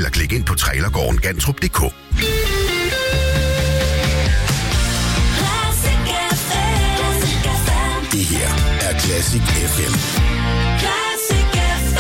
eller klik ind på trailergården-gantrup.dk. Det her er Classic FM. Classic FM.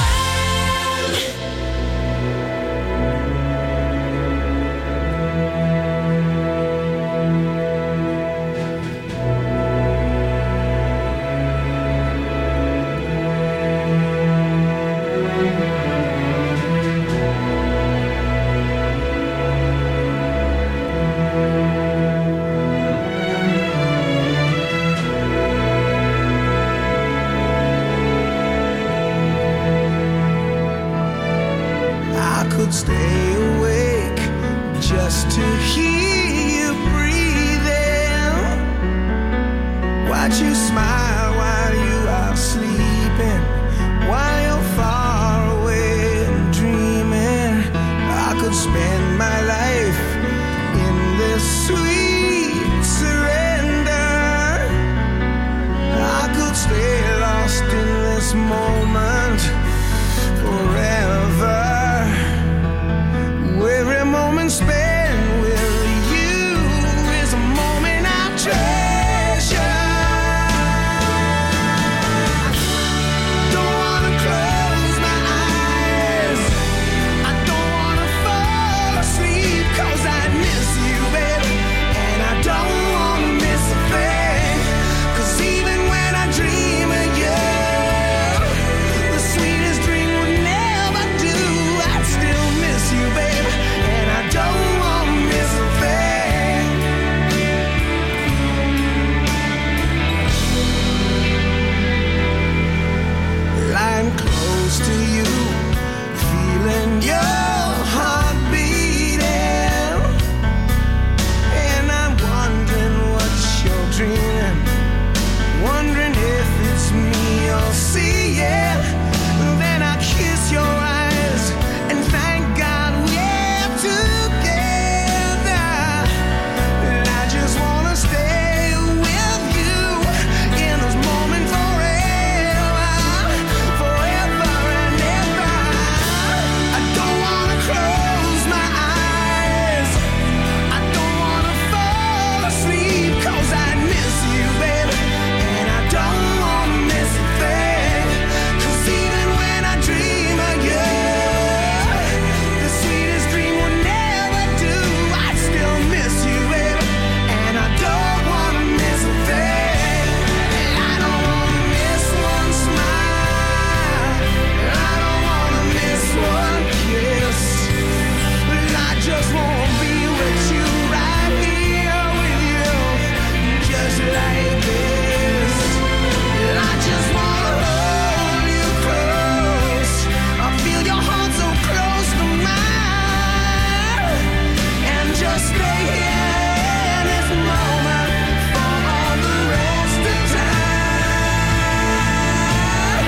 Stay awake just to hear you breathing. Watch you smile while you are sleeping, while you're far away and dreaming. I could spend my life in this sweet surrender. I could stay lost in this moment forever. Every moment spent with you is a moment I treasure. Don't wanna close my eyes, I don't wanna fall asleep, 'cause I miss you, baby, and I don't wanna miss a thing. 'Cause even when I dream of you, the sweetest dream would never do. I'd still miss you, baby, don't wanna miss a thing. Lying close to you, feeling your heart beating, and I'm wondering what you're dreaming, wondering if it's me you're seeing. Then I kiss your eyes and thank God we're together. And I just wanna stay with you in this moment forever, forever and ever. I don't wanna close my eyes, I don't wanna fall asleep, 'cause I miss you, baby, and I don't wanna miss a thing. 'Cause even when I dream of you, the sweetest dream would never do. I'd still miss you, baby, and I don't wanna miss a thing. I don't wanna miss one smile, I don't wanna miss one kiss, but I just wanna be with you, right here with you, just like this. I just wanna hold you close, I feel your heart so close to mine, and just stay here in this moment for all the rest of time.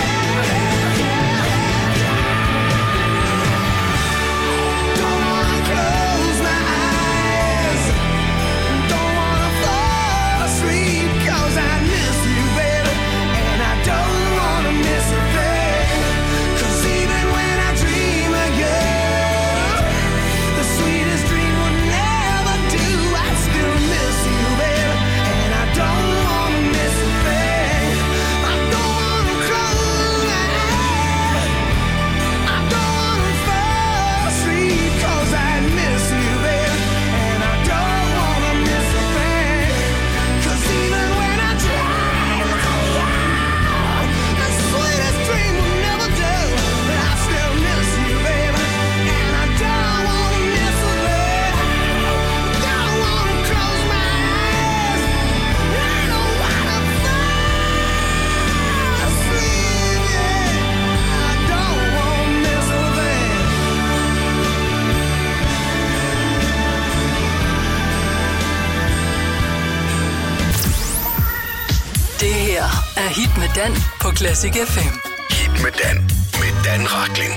Don't wanna close my eyes, don't wanna fall asleep, 'cause I miss you, baby, and I don't wanna miss a thing. 'Cause even when I dream of you, the sweetest dream would never do. I still miss you, baby, and I don't wanna miss a thing. I don't wanna close my eyes, I don't wanna fall asleep, 'cause I miss you, baby, and I don't wanna miss a thing. 'Cause even when I dream of you, the sweetest dream will never do. But I still miss you, baby, and I don't wanna miss a thing. Don't wanna close my eyes, I don't wanna fall asleep, yeah. I don't wanna miss a thing. Det her er Hit med Dan på Classic FM. Hit med Dan, med Dan Rachlin.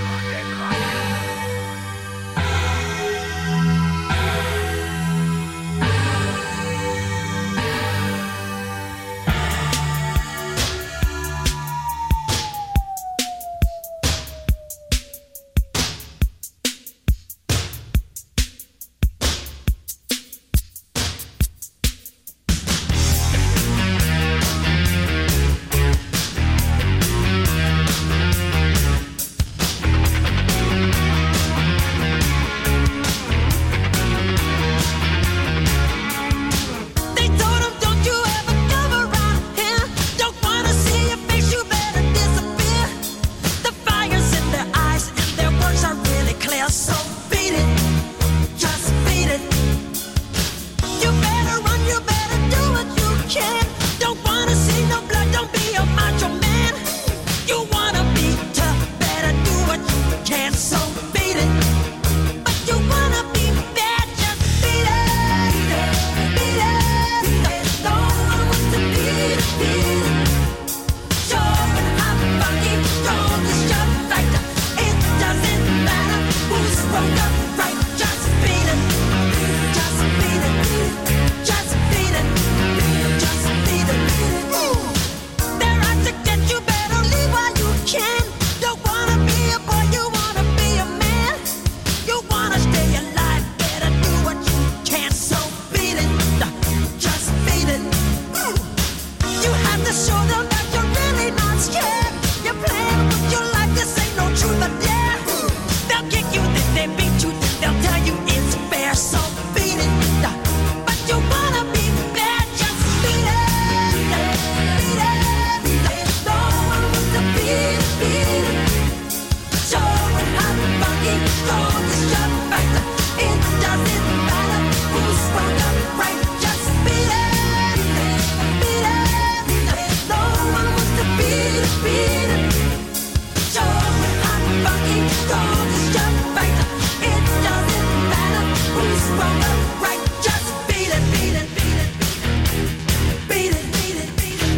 sprung up right, just beat it. Just beat it. Just beat it. Just beat it. Ooh. They're out to get you, better leave while you can. Don't wanna be a boy, you wanna be a man. You wanna stay alive, better do what you can. So beat it. Just beat it. Ooh. You have to show them that you're really not scared. You're playing with your life, this ain't no truth or dare. They'll kick you, then they beat you, then they'll tell you it's fair. So beat it. But you wanna be bad, just beat it. Beat it. No one wants to beat it. Show it how funky, strong is your factor. It doesn't matter who's sprung up right, just beat it. Beat it. No one wants to beat it. Show it how funky, strong is your factor. It doesn't matter who's sprung up right, just beat it. Beat it. Beat it. Beat it. Beat it.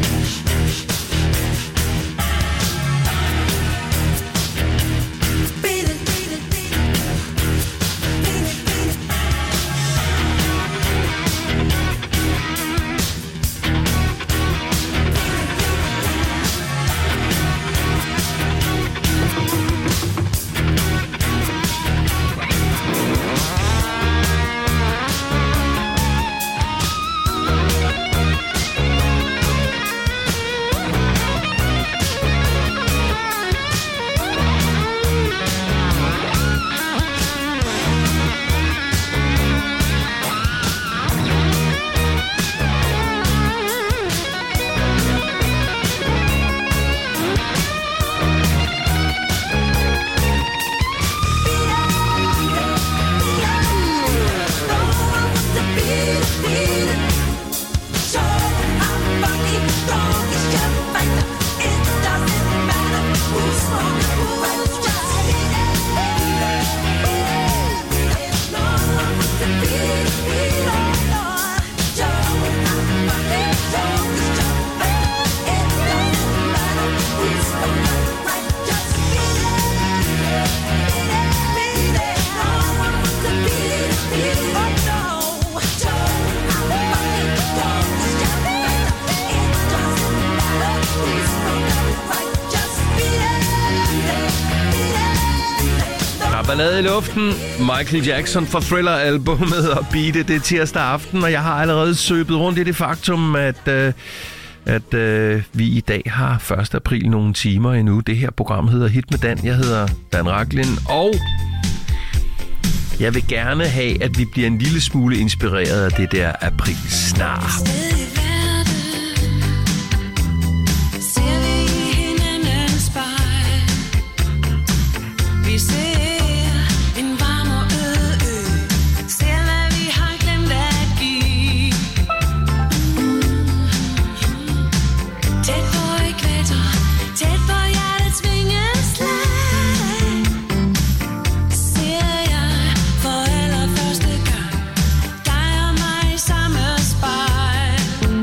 Beat it. Beat it. Beat it. Beat it. Beat it. Ballade i luften. Michael Jackson fra Thriller-albummet og Beat It. Det er tirsdag aften, og jeg har allerede søbet rundt i det faktum, at vi i dag har 1. april nogle timer endnu. Det her program hedder Hit med Dan. Jeg hedder Dan Rachlin, og jeg vil gerne have, at vi bliver en lille smule inspireret af det der aprilsnar. For allerførste gang, dig og mig i samme spejl.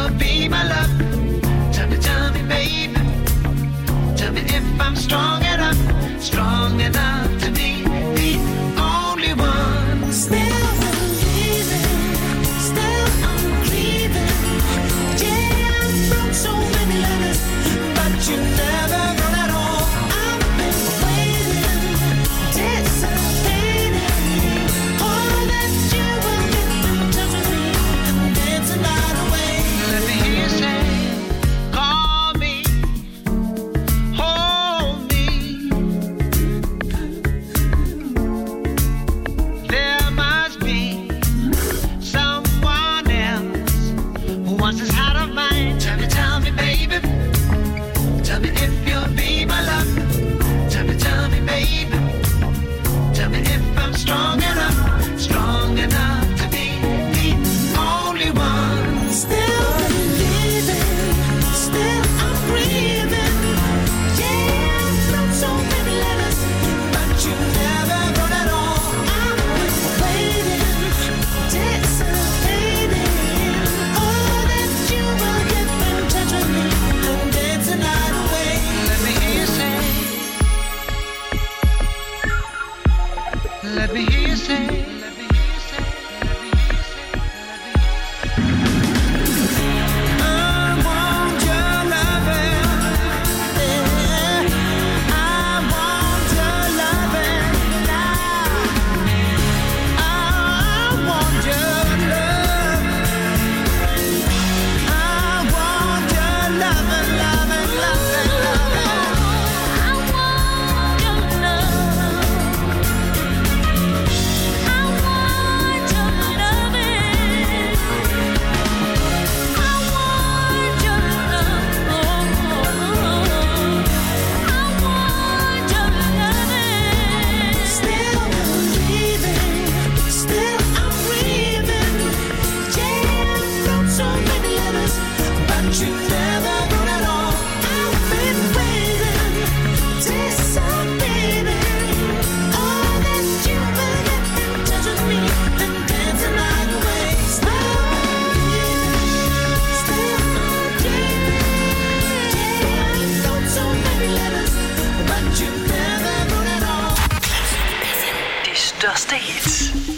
you'll be my love. Tell me, baby. Tell me if I'm strong enough to be the only one. Still believing, still I'm grieving. Yeah, I wrote so many letters, but you never wrote at all. I've been waiting, anticipating, all that you will get in touch with me and dance the night away. Let me hear you say, call me, hold me. There must be someone else who wants this heart of mine. Tell me, baby. Tell me if you'll be my love. Tell me, baby. Tell me if I'm strong enough to be the only one. Still believing, still I'm grieving. Yeah, I wrote so many letters, but you never wrote at all. I've been waiting, anticipating, all that you will get in touch with me and dance the night away. Let me hear you say. Let me hear you say. Let me hear you say. Let me hear you say. I want your loving, yeah. I want your loving now. I want your love. I want your loving, loving, loving, loving. I want your love. I want your loving. I want your love. Still believing, still I'm grieving. Yeah, I wrote so many letters, but you never wrote at all. I've been waiting, anticipating, all that you will get in touch with me and dance the night away. Still believing, still I'm dreaming. Yeah, I wrote so many letters, but you never wrote at all. De største hits.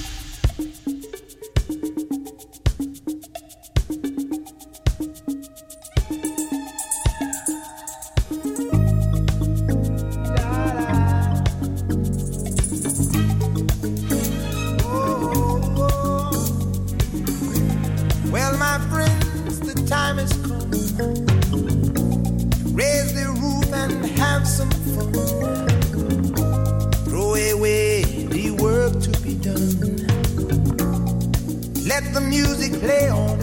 Well, my friends, the time has come. Raise the roof and have some fun. Throw away the work to be done. Let the music play on.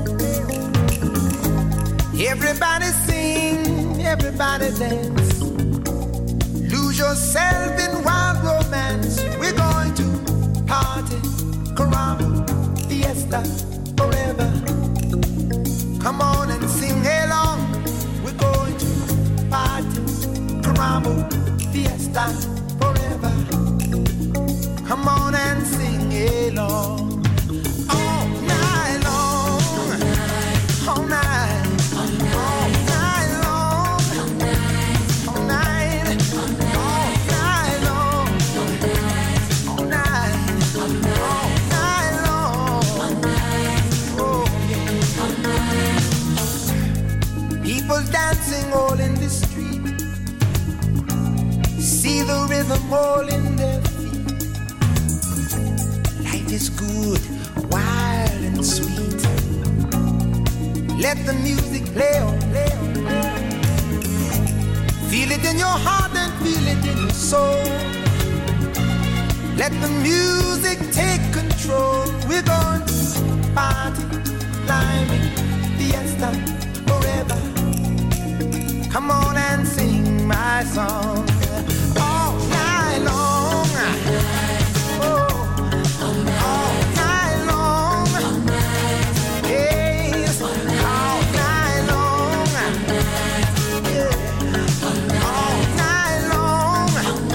Everybody sing, everybody dance. Lose yourself in wild romance. We're going to party, caramba, fiesta, forever. Come on and sing along. We're going to party, caramba, fiesta, forever. Come on and sing along. All night long, all night, all night long, all night, all night long, all night, all night long. Oh yeah. People dancing all in the street. See the rhythm all in their feet. Life is good, wild and sweet. Let the music play on, play on, play on. Feel it in your heart and feel it in your soul. Let the music take control. We're going to party, climbing, fiesta, forever. Come on and sing my song. All night long. Oh, all night long. Yes, all night long. Yeah, all night long.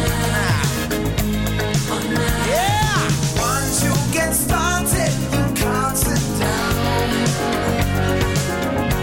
Yeah, once you get started, you can't sit down.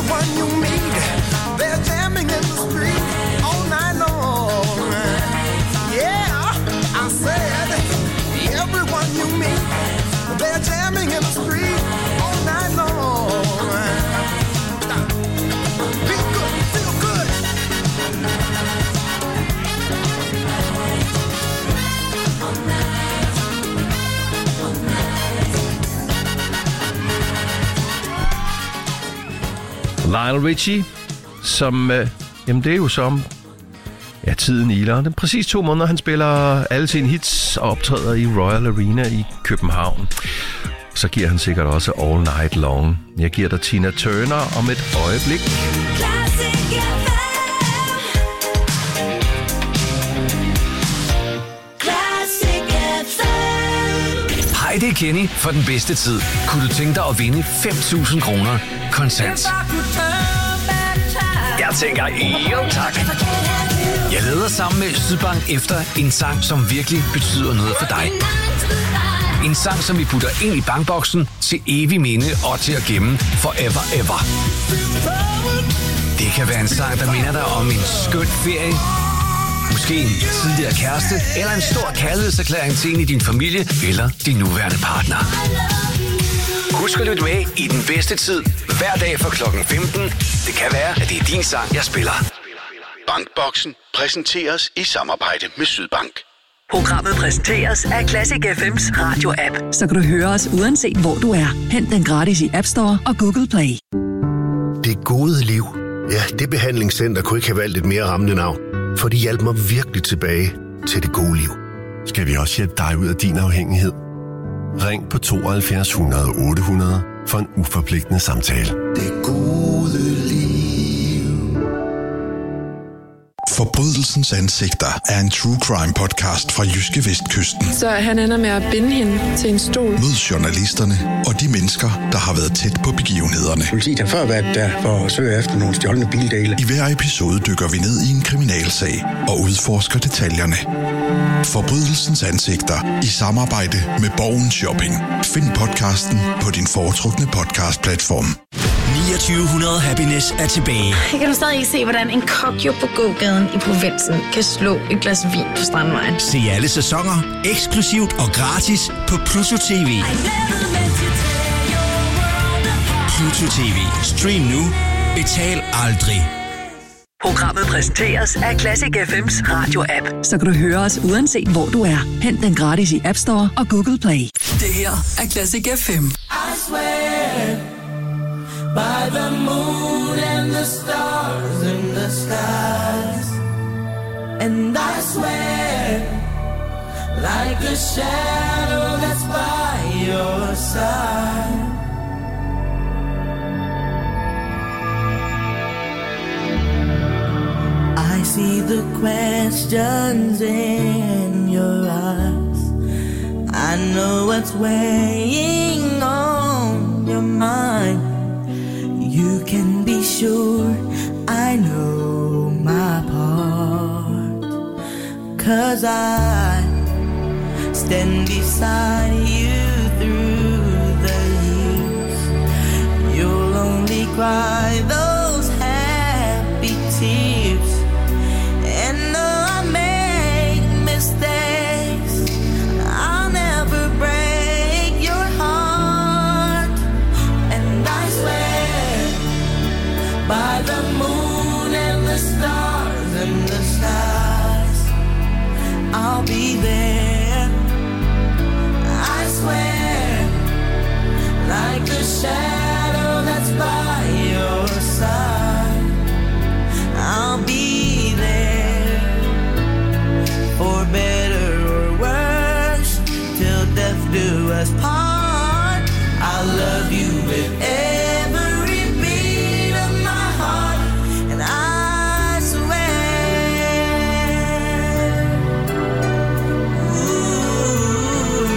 Everyone you meet, they're jamming in the street all night long. Yeah, I said, everyone you meet, they're jamming in the street all night long. Be good, feel good. Lionel Richie, som... jamen, det er jo som... Ja, tiden iler. Det er præcis 2 måneder, han spiller alle sine hits og optræder i Royal Arena i København. Så giver han sikkert også All Night Long. Jeg giver dig Tina Turner om et øjeblik. Hej, det er Kenny for den bedste tid. Kunne du tænke dig at vinde 5.000 kroner kontant? Jeg tænker, jo tak. Jeg leder sammen med Sydbank efter en sang, som virkelig betyder noget for dig. En sang, som vi putter ind i bankboksen til evig minde og til at gemme forever ever. Det kan være en sang, der minder dig om en skøn ferie. Måske en tidligere kæreste, eller en stor kærlighedserklæring til en i din familie, eller din nuværende partner. Husk at lytte med i den bedste tid, hver dag fra klokken 15. Det kan være, at det er din sang, jeg spiller. Bankboksen præsenteres i samarbejde med Sydbank. Programmet præsenteres af Classic FM's radio-app. Så kan du høre os uanset hvor du er. Hent den gratis i App Store og Google Play. Det gode liv. Ja, det behandlingscenter kunne ikke have valgt et mere rammende navn. For de hjalp mig virkelig tilbage til det gode liv. Skal vi også hjælpe dig ud af din afhængighed? Ring på 72 100 800 for en uforpligtende samtale. Det gode liv. Forbrydelsens ansigter er en true crime podcast fra Jyske Vestkysten. Så han ender med at binde hende til en stol. Mød journalisterne og de mennesker, der har været tæt på begivenhederne. Politiet har før været der for at søge efter nogle stjålne bildele. I hver episode dykker vi ned i en kriminalsag og udforsker detaljerne. Forbrydelsens ansigter i samarbejde med Borgen Shopping. Find podcasten på din foretrukne podcastplatform. 2900 Happiness er tilbage. Jeg kan du stadig ikke se, hvordan en kokjo på gågaden i provinsen kan slå et glas vin på Strandvejen. Se alle sæsoner, eksklusivt og gratis på Pluto TV. Pluto TV. Stream nu. Betal aldrig. Programmet præsenteres af Classic FM's radio-app. Så kan du høre os uanset hvor du er. Hent den gratis i App Store og Google Play. Det her er Classic FM. I swear by the moon and the stars in the skies, and I swear like a shadow that's by your side. I see the questions in your eyes. I know what's weighing on your mind. You can be sure I know my part, 'cause I stand beside you through the years. You'll only cry those happy tears. And though I make mistakes, I'll never break your heart. And I swear by the moon and the stars and the skies, I'll be there. I swear like a shadow that's by your side, I'll be there for better or worse, till death do us part. I love you with every beat of my heart, and I swear. Ooh.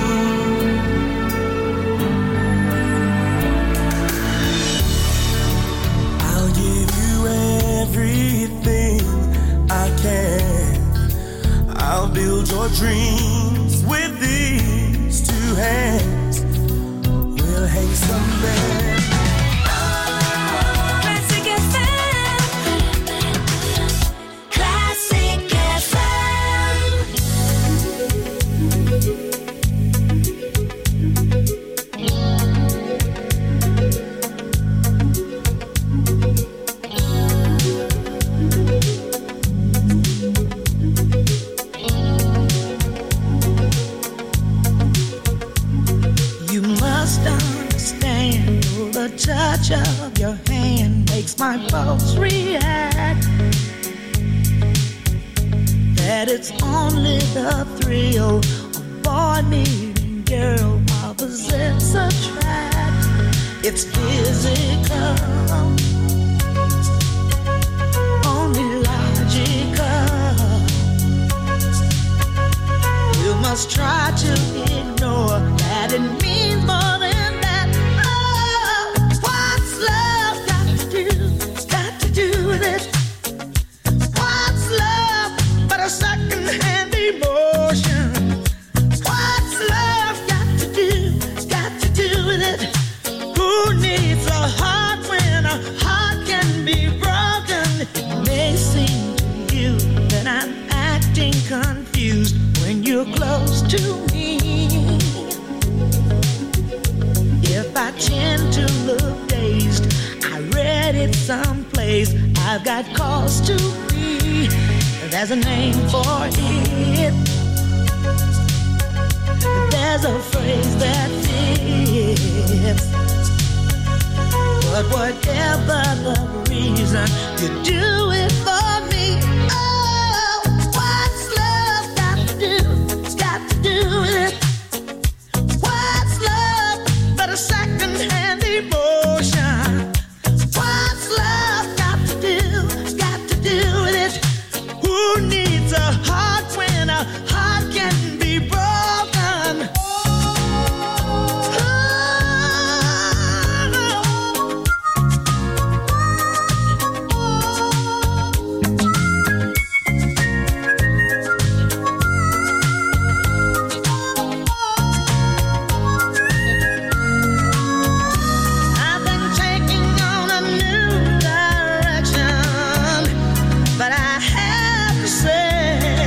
I'll give you everything I can. I'll build your dreams with these two hands. We'll hang some there. Classic makes my pulse react. That it's only the thrill of boy meeting girl opposites attract. It's physical, only logical. You must try to ignore that it means more than that. Oh, what's love got to do with it? What's love but a second-hand emotion? What's love got to do with it? Who needs a heart when a heart can be broken? It may seem to you that I'm acting confused when you're close to me. If I tend to look dazed, I read it someplace. I've got cause to be. There's a name for it. There's a phrase that fits. But whatever the reason, you do it for me. Oh, what's love got to do with it? What's love but a second-hand emotion? What's love got to do with it? Who needs a heart when a heart can be broken? I've been taking on a new direction, but I have to say,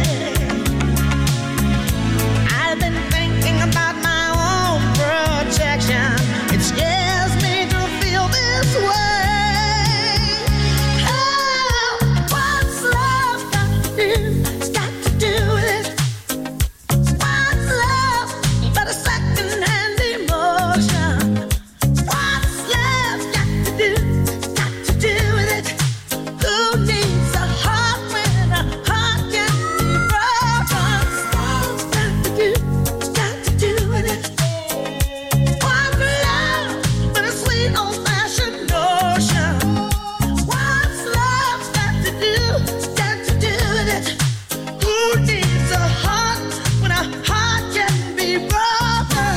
I've been thinking about my own protection. It scares me to feel this way. Oh, what's love got to do with it? What's love but a second-hand emotion? What's love got to do with it? Who needs a heart when a heart can be broken? Love's got to do with it. What's love but a sweet old-fashioned notion? What's love got to do with it? Who needs a heart when a heart can be broken?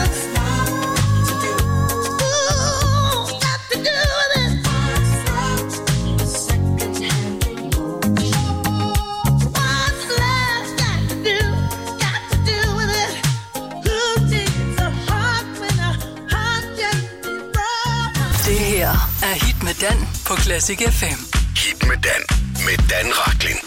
Ooh, got to do with it. What's love but a second-hand emotion? What's love got to do with it? Who needs a heart when a heart can be broken? Det her er Hit med Dan på Classic FM. Hit med Dan. Med Dan Rachlin.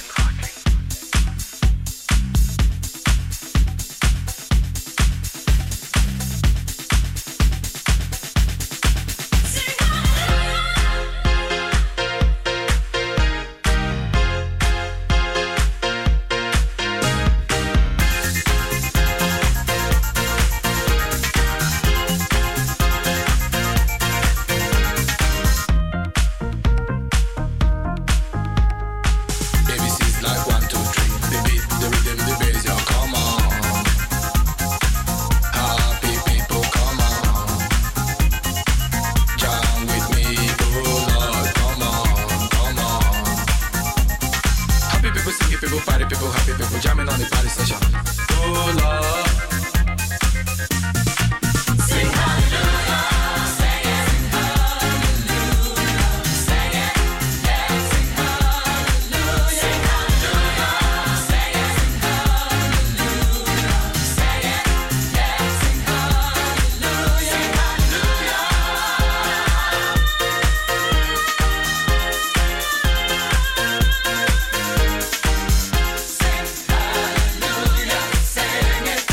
ABC's like 1, 2, 3. The beat, the rhythm, the bass, yo, come on. Happy people, come on. Jam with me, oh Lord, come on. Happy people, singing people, party people, happy people, jamming on the party session. Oh Lord. Sing hallelujah, sing it. Sing hallelujah, sing it. Yeah, sing hallelujah. Sing hallelujah, sing it. Sing hallelujah, sing it. Yeah, sing hallelujah. Sing hallelujah. Sing hallelujah, sing it.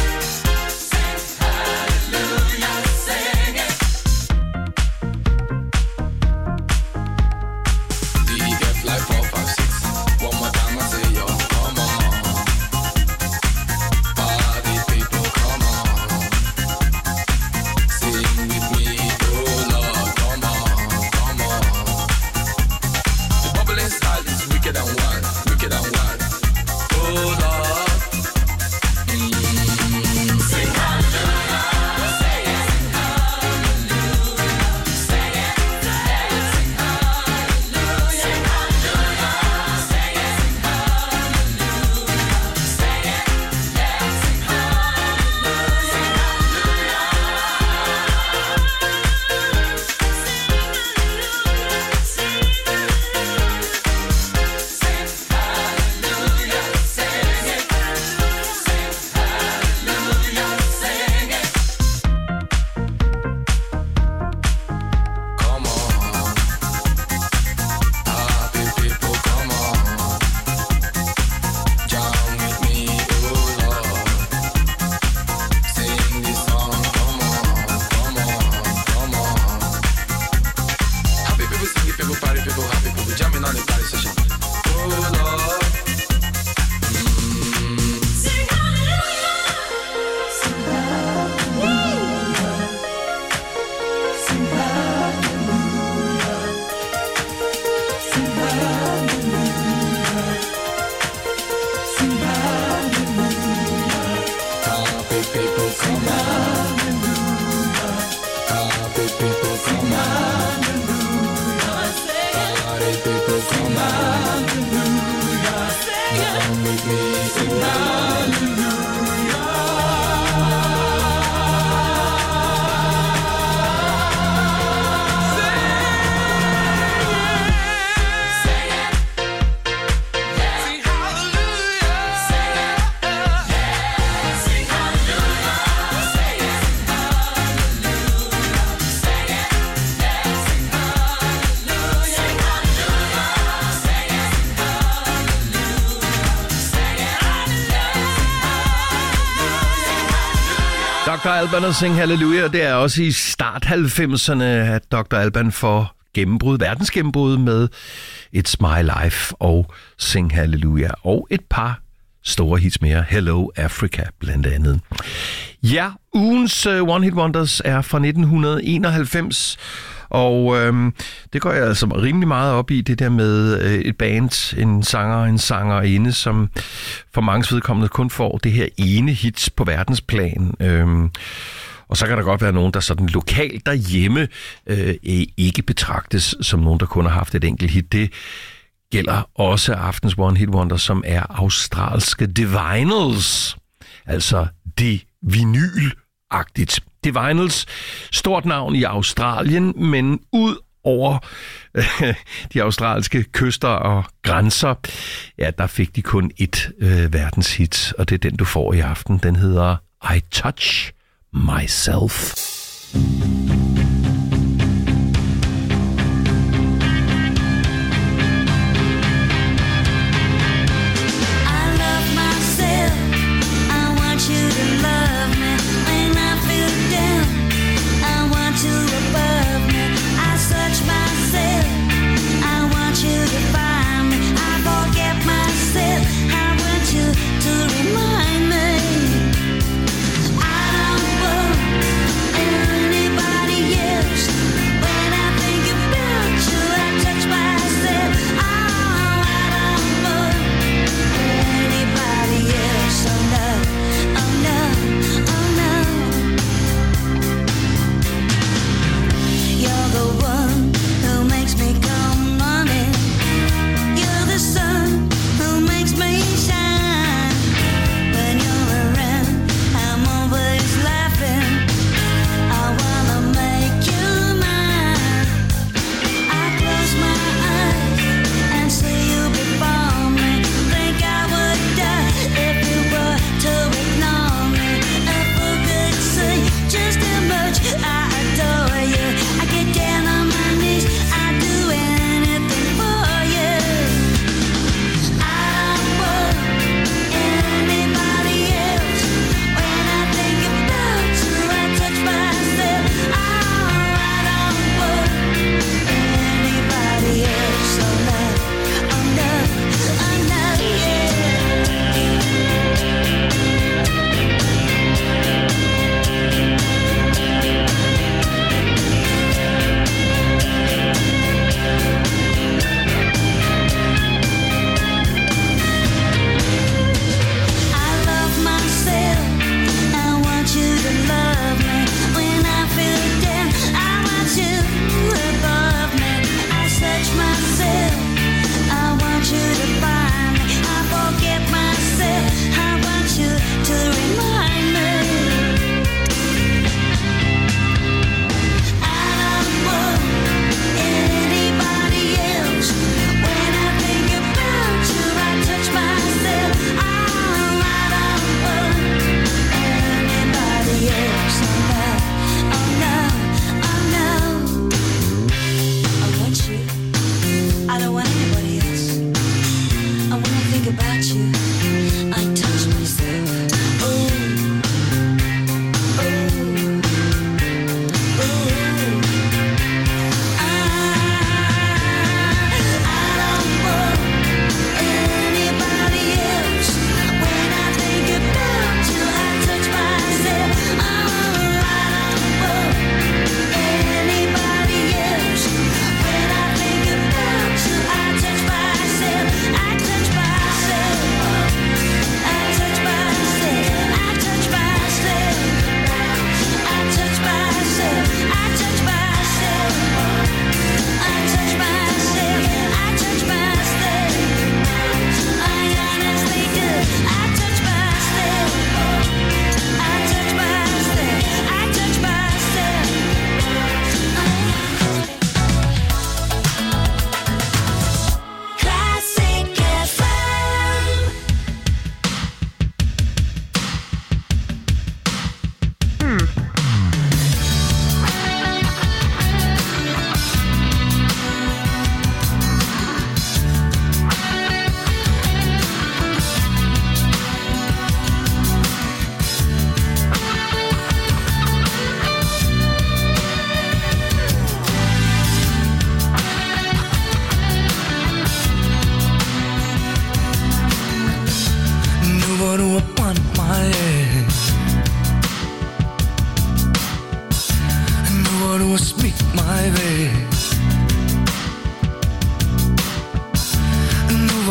Dr. Alban og Sing Hallelujah. Det er også i start 90'erne, at Dr. Alban får verdensgennembrud med It's My Life og Sing Hallelujah. Og et par store hits mere. Hello Africa blandt andet. Ja, ugens One Hit Wonders er fra 1991. Og det går jeg altså rimelig meget op i, det der med et band, en sanger og en sangerinde, som for manges vedkommende kun får det her ene hits på verdensplan. Og så kan der godt være nogen, der sådan lokalt derhjemme ikke betragtes som nogen, der kun har haft et enkelt hit. Det gælder også aftens One Hit Wonder, som er australske Divinyls. Altså det vinyl-agtigt. Divinyls, stort navn i Australien, men ud over de australske kyster og grænser, ja, der fik de kun et verdenshit, og det er den, du får i aften. Den hedder I Touch Myself.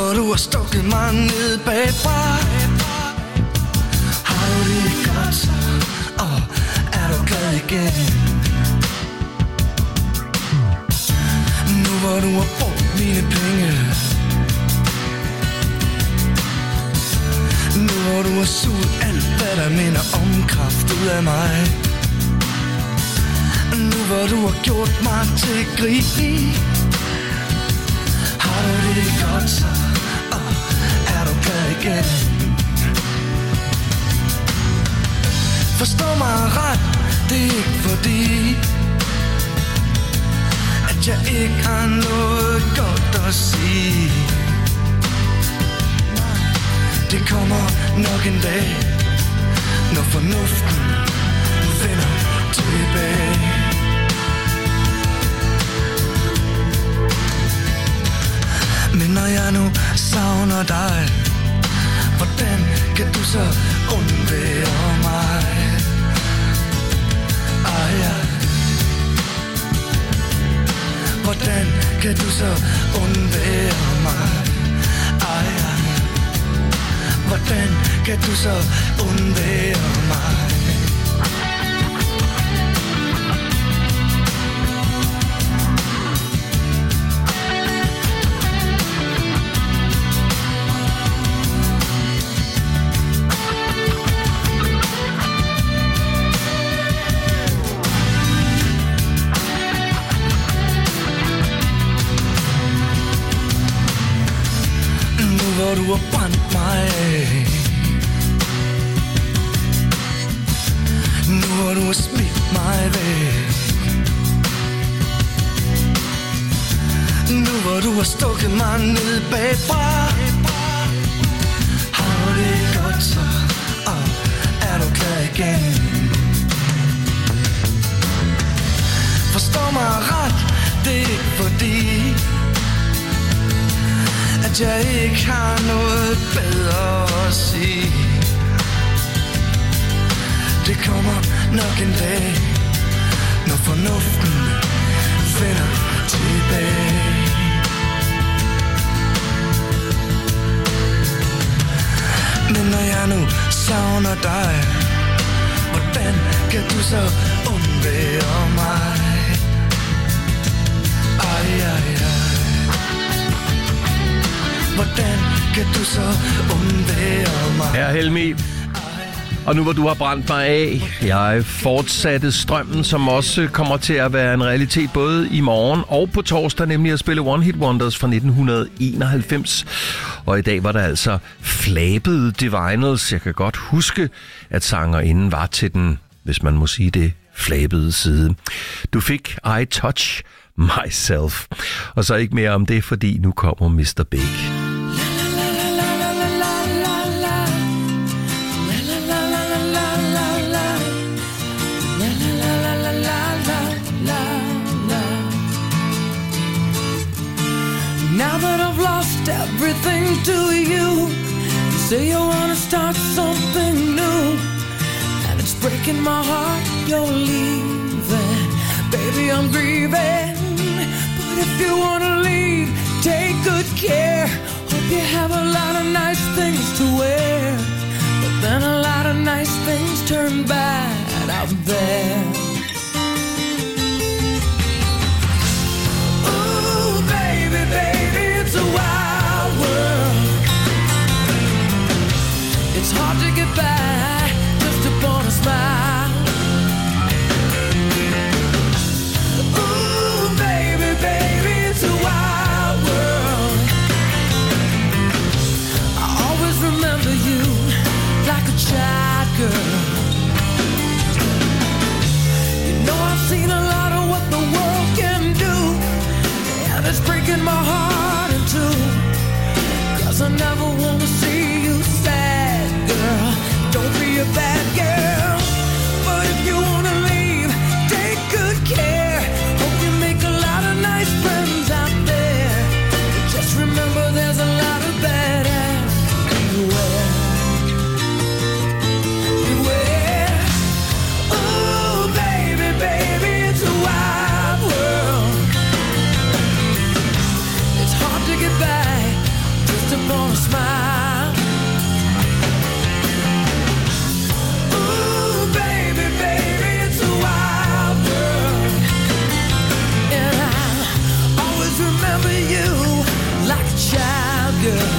hvor du har stukket mig ned bagfra. Har du det godt, og er du glad igen? Nu hvor du har brugt mine penge, nu hvor du har suget alt, hvad der minder om kraft ud af mig. Nu hvor du har gjort mig til grin, har du det godt så, og er du glad igen? Forstå mig ret, det er ikke fordi, at jeg ikke har noget godt at sige. Det kommer nok en dag, når fornuften vender tilbage. Men når jeg nu savner dig, hvordan kan du så undvære mig? Hvordan kan du så undvære mig? Hvordan kan du så undvære mig? Hvor du har brændt mig af, nu hvor du har smidt mig væk, nu hvor du har stukket mig ned bagfra. Har du det godt så, og er du glad igen? Forstå mig ret, det er ikke fordi, at jeg ikke har noget bedre at sige. Det kommer nok en dag, når fornuften vender tilbage. Men når jeg nu savner dig, hvordan kan du så undvære mig? Hvordan kan du så undvære mig? Her Helmi. Og nu hvor du har brændt mig af, jeg fortsatte strømmen, som også kommer til at være en realitet både i morgen og på torsdag, nemlig at spille One Hit Wonders fra 1991. Og i dag var der altså flabede Divinals. Jeg kan godt huske, at sangerinden var til den, hvis man må sige det, flabede side. Du fik I Touch Myself. Og så ikke mere om det, fordi nu kommer Mr. Big. Now that I've lost everything to you, you say you wanna start something new, and it's breaking my heart you're leaving. Baby, I'm grieving, but if you wanna leave, take good care. Hope you have a lot of nice things to wear, but then a lot of nice things turn bad out there. Ooh, baby, baby, it's a wild world. It's hard to get by just upon a smile. Ooh, baby, baby, it's a wild world. I always remember you like a child girl. You know I've seen a lot of what the world can do, and it's breaking my heart in two, 'cause I never wanna see you sad, girl. Don't be a bad girl, but if you wanna leave, take good care. Hope you make a lot of nice friends out there, but just remember there's a lot of badass everywhere. Beware. Ooh, baby, baby, it's a wild world. It's hard to get by just upon a smile. Ooh, baby, baby, it's a wild world. And I always remember you like a child girl.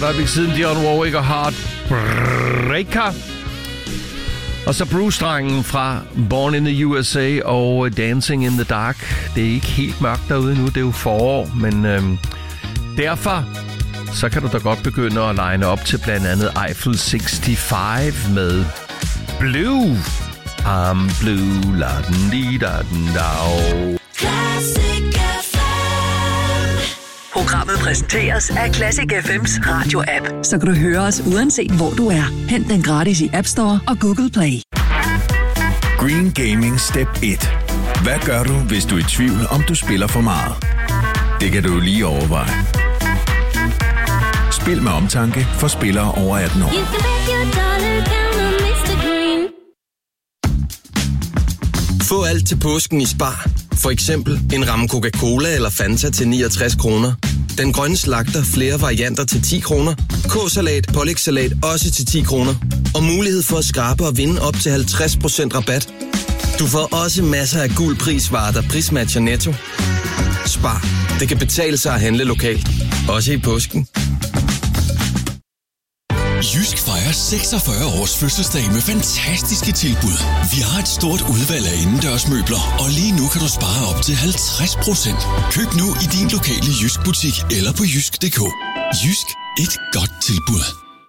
godt op i siden Dionne Warwick og Heartbreaker. Og så Bruce-drengen fra Born in the USA og Dancing in the Dark. Det er ikke helt mørkt derude nu, det er jo forår, men derfor så kan du da godt begynde at line op til blandt andet Eiffel 65 med Blue. I'm blue, la den di da den dao. Programmet præsenteres af Classic FM's radio-app, så kan du høre os uanset hvor du er. Hent den gratis i App Store og Google Play. Green Gaming Step 1. Hvad gør du, hvis du er i tvivl, om du spiller for meget? Det kan du lige overveje. Spil med omtanke for spillere over 18 år. Få alt til påsken i Spar. For eksempel en ramme Coca-Cola eller Fanta til 69 kroner. Den grønne slagter flere varianter til 10 kroner. K-salat, pålægssalat også til 10 kroner. Og mulighed for at skrabe og vinde op til 50% rabat. Du får også masser af guld prisvarer, der prismatcher Netto. Spar. Det kan betale sig at handle lokalt. Også i påsken. Jysk fejrer 46 års fødselsdag med fantastiske tilbud. Vi har et stort udvalg af indendørsmøbler, og lige nu kan du spare op til 50%. Køb nu i din lokale Jysk butik eller på jysk.dk. Jysk. Et godt tilbud.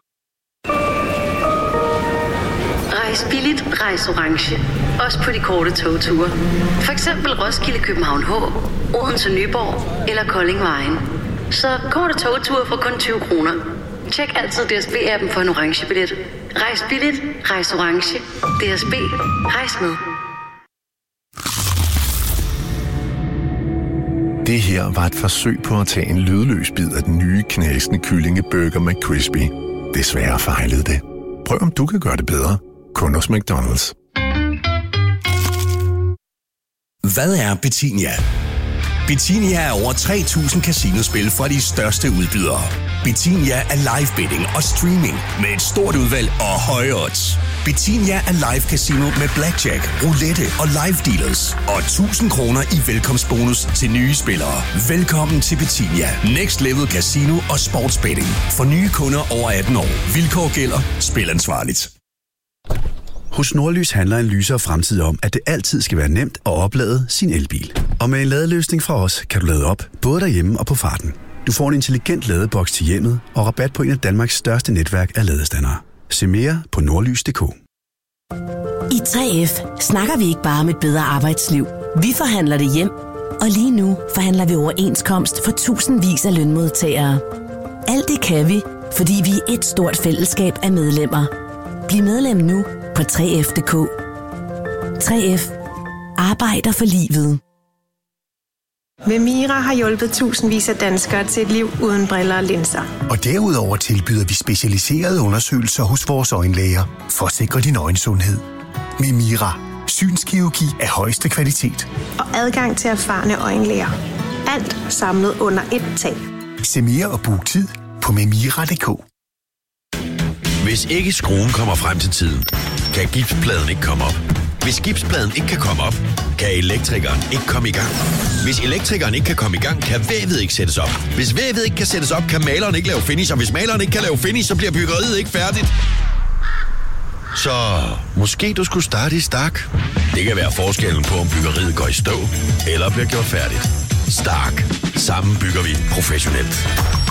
Rejs billigt, rejs orange. Også på de korte togture. For eksempel Roskilde, København H, Odense, Nyborg eller Kolding Vejen. Så korte togture for kun 20 kroner. Tjek altid DSB-appen for en orange billet. Rejs billigt, rejs orange. DSB, rejs med. Det her var et forsøg på at tage en lydløs bid af den nye knasende kyllingeburger McCrispy. Desværre fejlede det. Prøv om du kan gøre det bedre. Kun hos McDonald's. Hvad er Betinia? Betinia er over 3.000 casinospil fra de største udbydere. Betinia er live betting og streaming med et stort udvalg og høje odds. Betinia er live casino med blackjack, roulette og live dealers. Og 1.000 kroner i velkomstbonus til nye spillere. Velkommen til Betinia. Next Level Casino og Sportsbetting. For nye kunder over 18 år. Vilkår gælder. Spil ansvarligt. Hos Nordlys handler en lysere fremtid om, at det altid skal være nemt at oplade sin elbil. Og med en ladeløsning fra os, kan du lade op, både derhjemme og på farten. Du får en intelligent ladeboks til hjemmet og rabat på en af Danmarks største netværk af ladestandere. Se mere på nordlys.dk. I 3F snakker vi ikke bare om et bedre arbejdsliv. Vi forhandler det hjem, og lige nu forhandler vi overenskomst for tusindvis af lønmodtagere. Alt det kan vi, fordi vi er et stort fællesskab af medlemmer. Bliv medlem nu på 3F.dk. 3F arbejder for livet. Vemira har hjulpet tusindvis af danskere til et liv uden briller og linser. Og derudover tilbyder vi specialiserede undersøgelser hos vores øjenlæger for at sikre din øjensundhed. Vemira. Synskirurgi af højeste kvalitet. Og adgang til erfarne øjenlæger. Alt samlet under ét tag. Se mere og book tid på memira.dk. Hvis ikke skruen kommer frem til tiden, kan gipspladen ikke komme op. Hvis gipspladen ikke kan komme op, kan elektrikeren ikke komme i gang. Hvis elektrikeren ikke kan komme i gang, kan vævet ikke sættes op. Hvis vævet ikke kan sættes op, kan maleren ikke lave finish. Og hvis maleren ikke kan lave finish, så bliver byggeriet ikke færdigt. Så måske du skulle starte i Stark. Det kan være forskellen på, om byggeriet går i stå eller bliver gjort færdigt. Stark. Sammen bygger vi professionelt.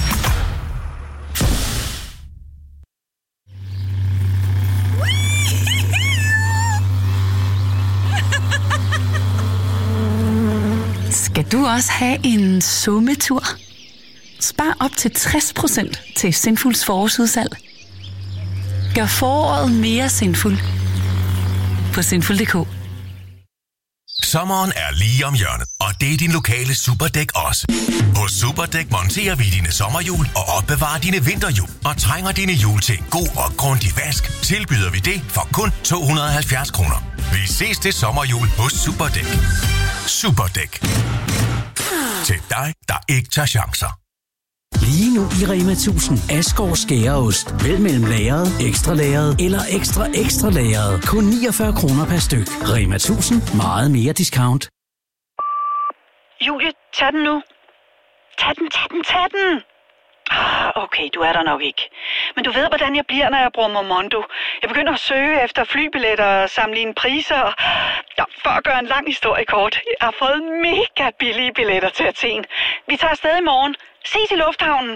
Skal du også have en sommetur? Spar op til 60% til Sinfuls forårsudsalg. Gør foråret mere sinful på sinful.dk. Sommeren er lige om hjørnet, og det er din lokale Superdæk også. Hos Superdæk monterer vi dine sommerhjul og opbevarer dine vinterhjul. Og trænger dine hjul til en god og grundig vask, tilbyder vi det for kun 270 kroner. Vi ses til sommerhjul hos Superdæk. Superdæk. Til dig, der ikke tager chancer. Lige nu i Rema 1000 Asgaard Skæreost. Vælg mellem lagret, ekstra lagret eller ekstra lagret. Kun 49 kroner per styk. Rema 1000. Meget mere discount. Julie, tag den nu. Tag den. Okay, du er der nok ikke. Men du ved, hvordan jeg bliver, når jeg bruger Momondo. Jeg begynder at søge efter flybilletter og sammenligne priser. Og... Ja, for at gøre en lang historie kort. Jeg har fået mega billige billetter til Athen. Vi tager afsted i morgen. Ses i lufthavnen.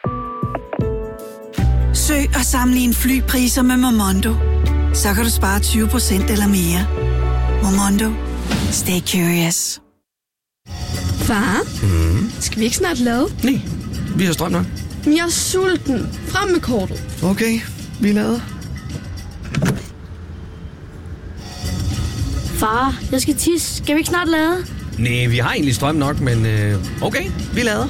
Søg og sammenligne flypriser med Momondo. Så kan du spare 20% eller mere. Momondo. Stay curious. Far, skal vi ikke snart lade? Nej, vi har strøm nok. Jeg er sulten. Frem med kortet. Okay, vi lader. Far, jeg skal tisse. Skal vi ikke snart lade? Nej, vi har egentlig strøm nok, men okay, vi lader.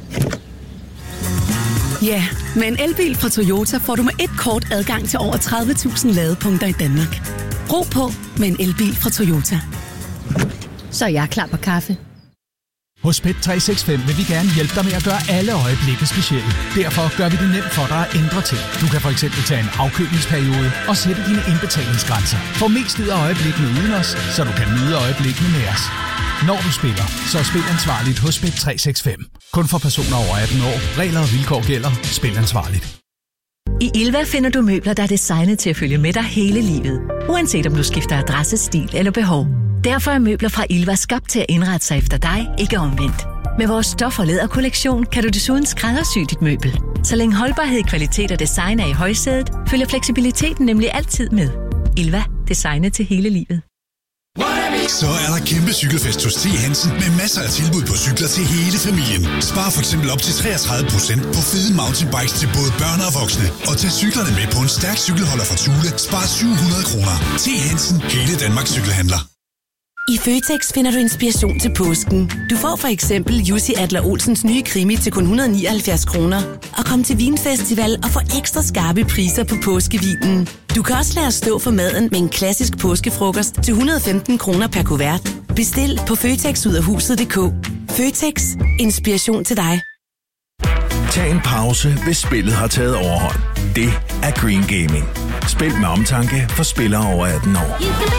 Ja, med en elbil fra Toyota får du med et kort adgang til over 30.000 ladepunkter i Danmark. Ro på med en elbil fra Toyota. Så er jeg klar på kaffe. Hos Bet365 vil vi gerne hjælpe dig med at gøre alle øjeblikke specielle. Derfor gør vi det nemt for dig at ændre ting. Du kan for eksempel tage en afkølingsperiode og sætte dine indbetalingsgrænser. Få mest ud af øjeblikkene uden os, så du kan nyde øjeblikkene med os. Når du spiller, så spil ansvarligt hos Bet365. Kun for personer over 18 år. Regler og vilkår gælder. Spil ansvarligt. I Ilva finder du møbler, der er designet til at følge med dig hele livet. Uanset om du skifter adresse, stil eller behov. Derfor er møbler fra Ilva skabt til at indrette sig efter dig, ikke omvendt. Med vores stof- og læderkollektion kan du desuden skræddersy dit møbel. Så længe holdbarhed, kvalitet og design er i højsædet, følger fleksibiliteten nemlig altid med. Ilva. Designet til hele livet. Så er der kæmpe cykelfest hos T. Hansen med masser af tilbud på cykler til hele familien. Spar for eksempel op til 33% på fede mountainbikes til både børn og voksne. Og tag cyklerne med på en stærk cykelholder fra Thule. Spar 700 kroner. T. Hansen. Hele Danmarks cykelhandler. I Føtex finder du inspiration til påsken. Du får for eksempel Jussi Adler-Olsens nye krimi til kun 179 kroner. Og kom til Vinfestival og få ekstra skarpe priser på påskevinen. Du kan også lade os stå for maden med en klassisk påskefrokost til 115 kroner per kuvert. Bestil på føtexudafhuset.dk. Føtex. Inspiration til dig. Tag en pause, hvis spillet har taget overhånd. Det er Green Gaming. Spil med omtanke for spillere over 18 år.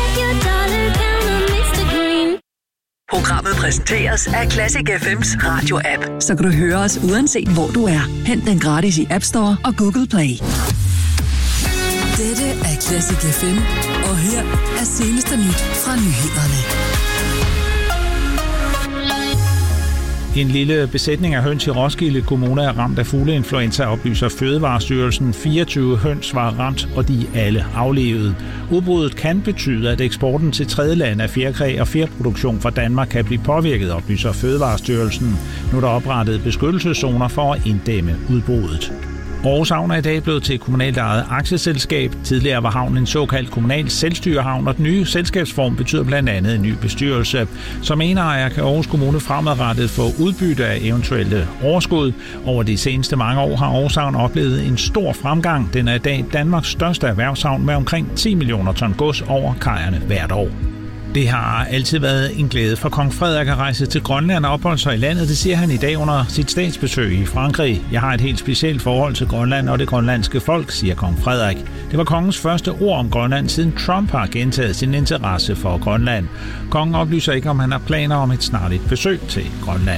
Programmet præsenteres af Classic FM's radio-app, så kan du høre os uanset hvor du er. Hent den gratis i App Store og Google Play. Dette er Classic FM, og her er seneste nyt fra nyhederne. En lille besætning af høns i Roskilde Kommune er ramt af fugleinfluenza, oplyser Fødevarestyrelsen. 24 høns var ramt, og de er alle aflevet. Udbruddet kan betyde, at eksporten til tredjelande af fjerkræ og fjerproduktion fra Danmark kan blive påvirket, oplyser Fødevarestyrelsen. Nu er der oprettet beskyttelseszoner for at inddæmme udbruddet. Aarhus Havn er i dag blevet til et kommunalt ejet aktieselskab. Tidligere var havnen en såkaldt kommunal selvstyrehavn, og den nye selskabsform betyder blandt andet en ny bestyrelse. Som eneejer kan Aarhus Kommune fremadrettet få udbytte af eventuelle overskud. Over de seneste mange år har Aarhus Havn oplevet en stor fremgang. Den er i dag Danmarks største erhvervshavn med omkring 10 millioner ton gods over kajerne hvert år. Det har altid været en glæde for kong Frederik at rejse til Grønland og opholde sig i landet. Det siger han i dag under sit statsbesøg i Frankrig. Jeg har et helt specielt forhold til Grønland og det grønlandske folk, siger kong Frederik. Det var kongens første ord om Grønland, siden Trump har gentaget sin interesse for Grønland. Kongen oplyser ikke, om han har planer om et snarligt besøg til Grønland.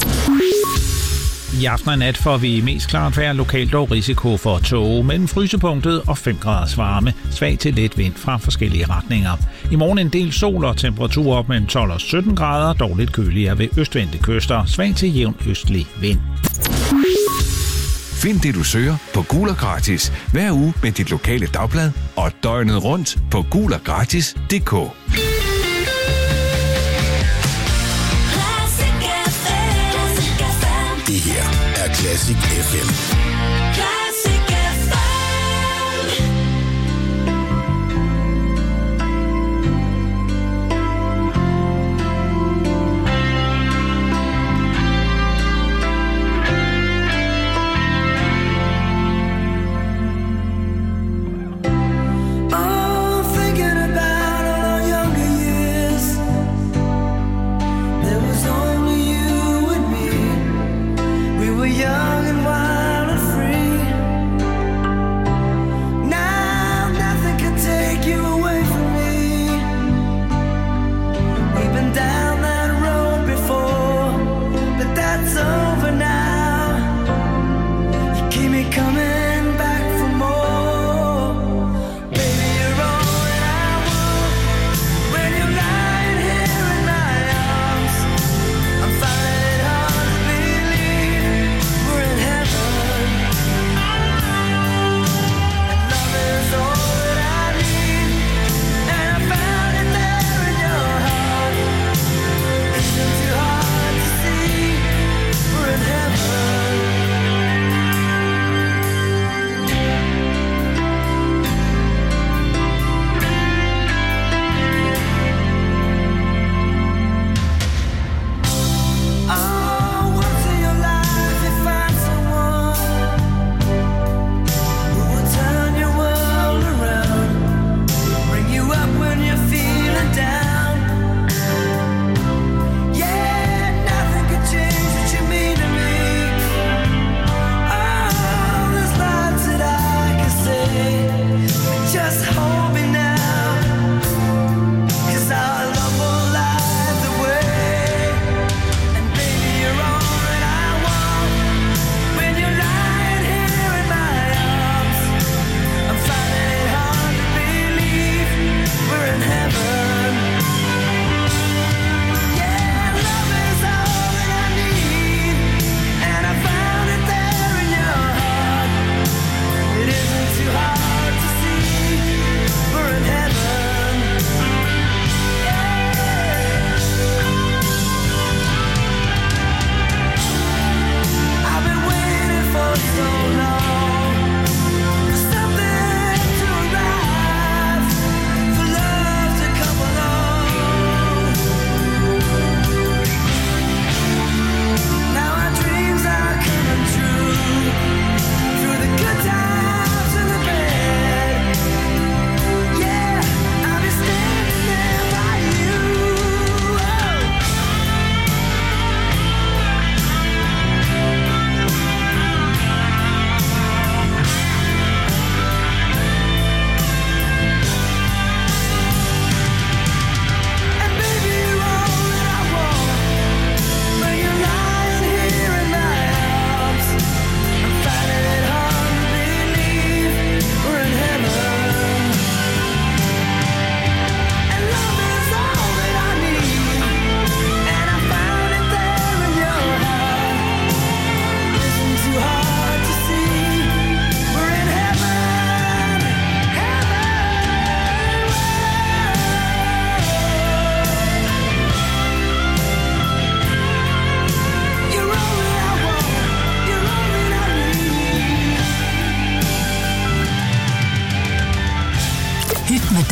I aften og nat får vi mest klart vejr, lokalt dog risiko for tåge mellem frysepunktet og 5 graders varme. Svag til let vind fra forskellige retninger. I morgen en del sol og temperatur op mellem 12 og 17 grader, dog lidt køligere ved østvendte kyster. Svag til jævn østlig vind. Find det du søger på Gul og Gratis hver uge med dit lokale dagblad og døgnet rundt på guloggratis.dk. Det her er Classic FM.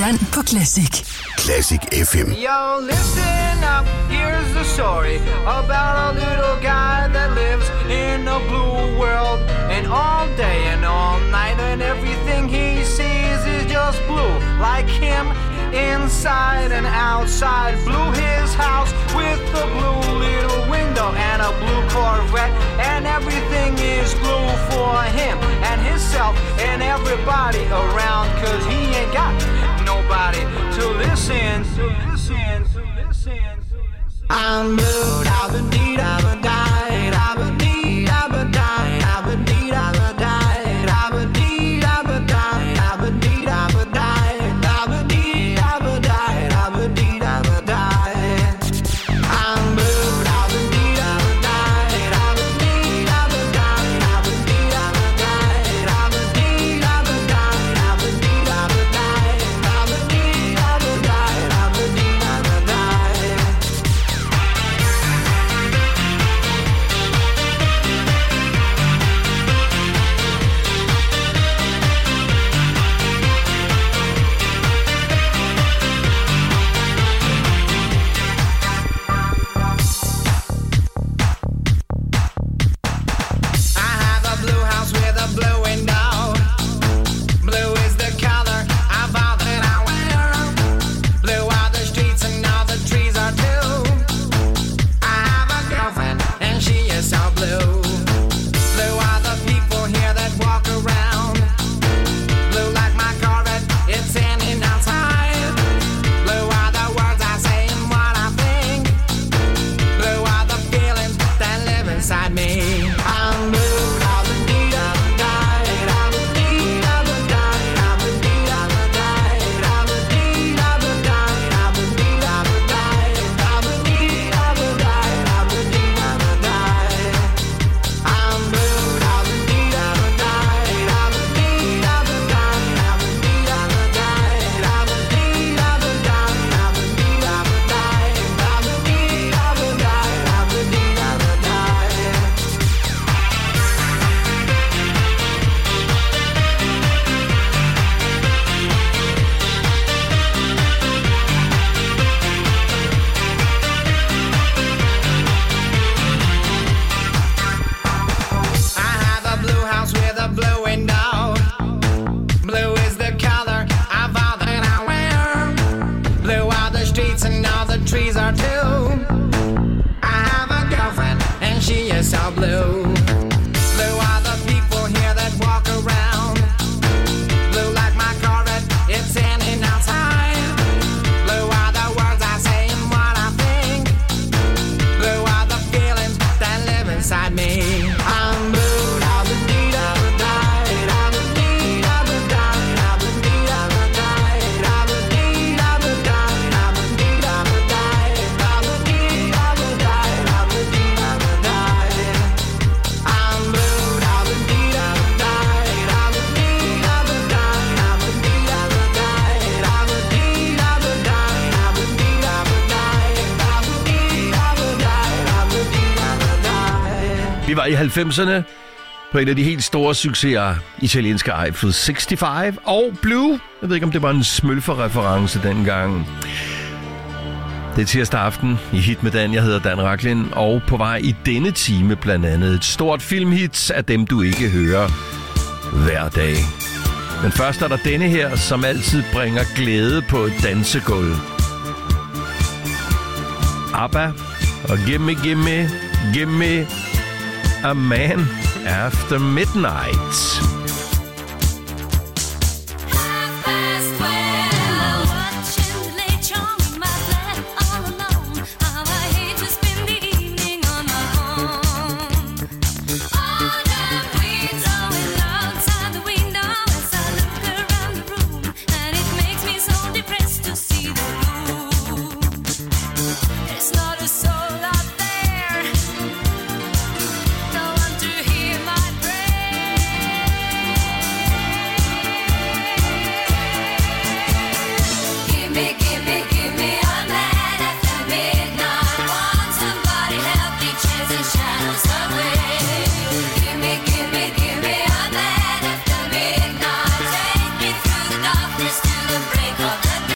Vand på Classic. Classic FM. Yo, listen up, here's the story about a little guy that lives in a blue world. And all day and all night and everything he sees is just blue. Like him, inside and outside. Blue his house with a blue little window and a blue Corvette. And everything is blue for him and himself and everybody around. Cause he ain't got nobody to listen. I'm blue, da-ba-dee, da-ba-die, da-ba-dee, da-ba-die, da-ba-dee, da-ba-die, da-ba-dee, da-ba-die, da-ba-dee, da-ba-die, da-ba-dee, da-ba-die, da-ba-dee, da-ba-die. I'm blue, da-ba-dee, da-ba-die, da-ba-dee, da-ba-die, da-ba-dee, da-ba-die, da-ba-dee, da-ba-die, da-ba-dee, da-ba-die, da-ba-dee, da-ba-die, da-ba-dee, da-ba-die. Vi var i 90'erne på en af de helt store succeser, italienske Eiffel 65 og Blue. Jeg ved ikke, om det var en smølferreference dengang. Det er tirsdag aften i Hit med Dan. Jeg hedder Dan Rachlin, og på vej i denne time blandt andet et stort filmhit af dem, du ikke hører hver dag. Men først er der denne her, som altid bringer glæde på et dansegulv. ABBA og Gimme Gimme Gimme A Man After Midnight.